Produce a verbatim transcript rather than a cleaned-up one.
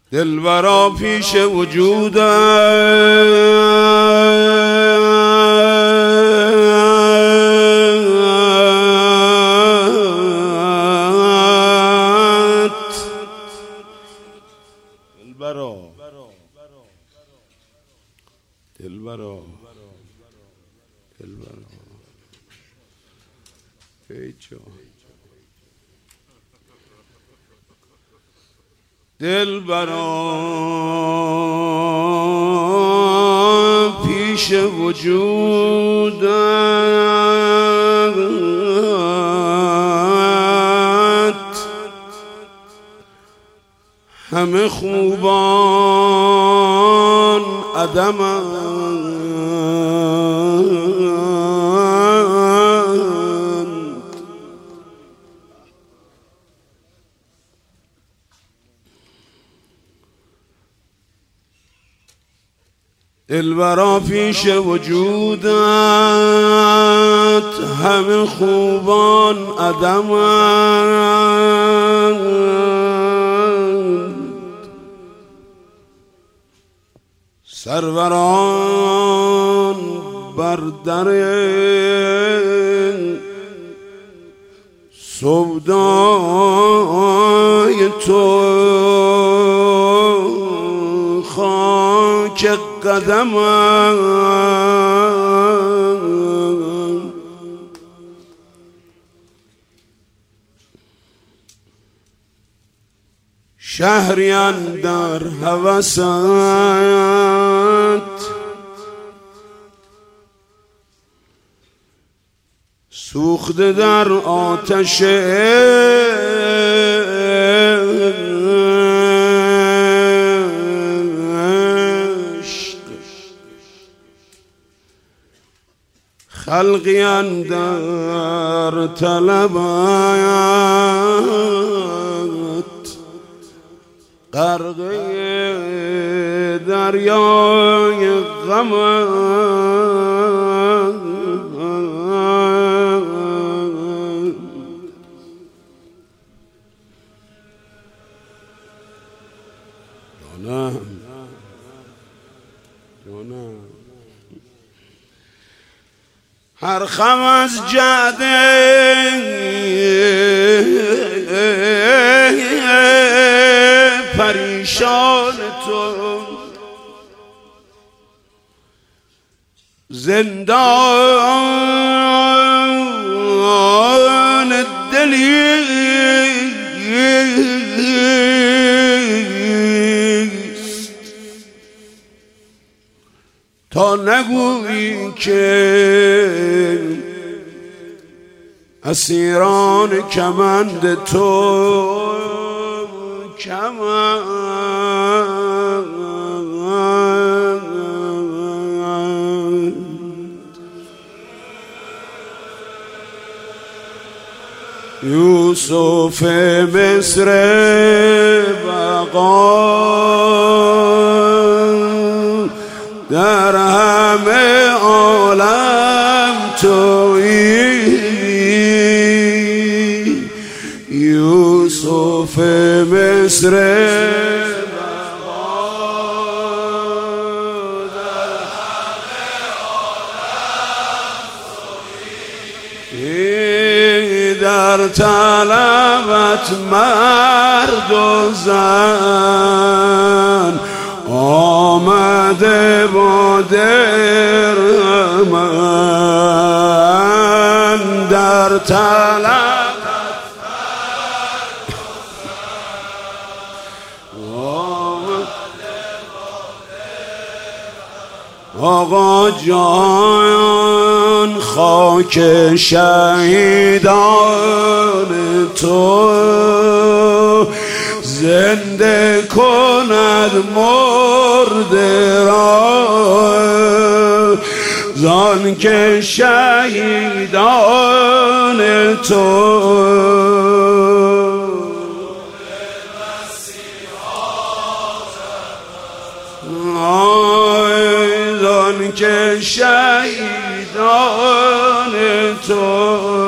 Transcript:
دلبرا پیش وجودت دلبرا دلبرا دلبرا ای جان دلبرا پیش وجودت همه خوبان عدمند دلبرا پیش وجودت همه خوبان عدمند سروران بر در سودای تو خاک قدمم شهری اندر هوست سوخته در آتش خلقی اندر طلبت غرقه دریای غم جانم جانم هر خم از جعده پریشان تو زندان دلیست تا نگویی که اسیران کمند تو کمند یوسف مصر بقا در همه عالم تویی یوسف مصر بقا در همه عالم تویی در طلبت مرد و زن آمده با درمن در طلبت آقا جان خاک شهیدان تو زنده کند مرده را زان که شهیدان تو زان که شهیدان تو